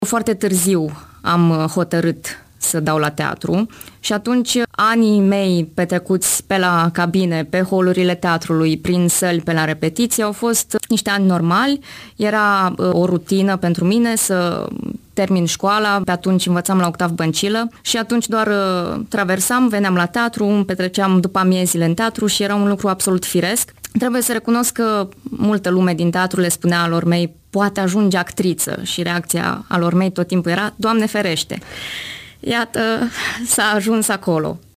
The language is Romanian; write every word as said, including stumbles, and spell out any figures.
Foarte târziu am hotărât să dau la teatru și atunci anii mei petrecuți pe la cabine, pe holurile teatrului, prin săli, pe la repetiții, au fost niște ani normali. Era o rutină pentru mine să termin școala, pe atunci învățam la octav băncilă și atunci doar traversam, veneam la teatru, îmi petreceam după amiezile în teatru și era un lucru absolut firesc. Trebuie să recunosc că multă lume din teatru le spunea alor mei, poate ajunge actriță, și reacția alor mei tot timpul era, Doamne ferește! Iată, s-a ajuns acolo.